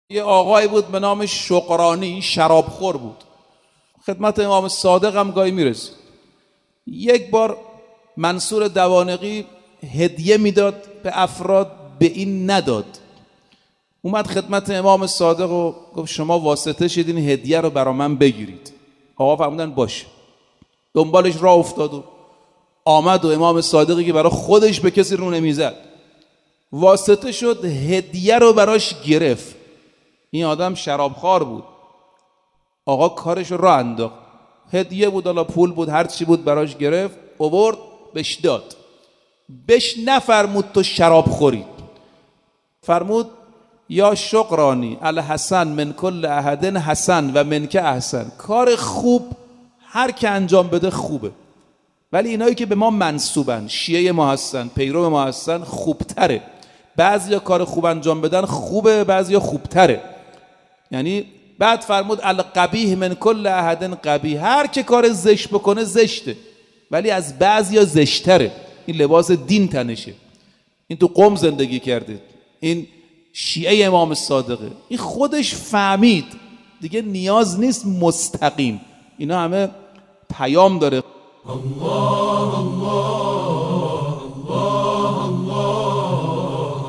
یه آقایی بود به نام شقرانی، شرابخور بود. خدمت امام صادق هم گاهی میرسید. یک بار منصور دوانقی هدیه میداد به افراد، به این نداد. اومد خدمت امام صادق و گفت شما واسطه شید این هدیه رو برا من بگیرید. آقا فرمودن باشه. دنبالش راه افتاد و آمد و امام صادقی که برای خودش به کسی رو نمیزد واسطه شد، هدیه رو براش گرفت. این آدم شرابخوار بود. آقا کارش رو راه انداخت. هدیه بود، حالا پول بود، هر چی بود براش گرفت، آورد بهش داد. بهش نفرمود تو شراب خوری، فرمود یا شقرانی الحسن من کل احد حسن و من که احسن. کار خوب هر که انجام بده خوبه، ولی اینایی که به ما منسوبن، شیعه ما هستن، پیرو ما هستن، خوبتره. بعضیا کار خوب انجام بدن خوبه، بعضیا خوبتره. یعنی بعد فرمود القبیح من کل احد قبیح. هر که کار زشت بکنه زشته، ولی از بعضیا زشتره. این لباس دین تنشه. این تو قم زندگی کرده، این شیعه امام صادقه، این خودش فهمید دیگه نیاز نیست مستقیم. اینا همه پیام داره. الله الله الله الله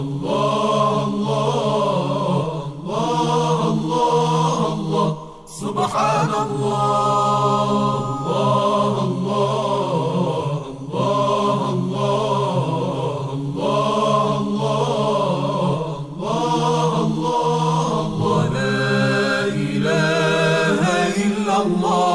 الله الله الله سبحان الله الله الله الله الله الله الله لا إله إلا الله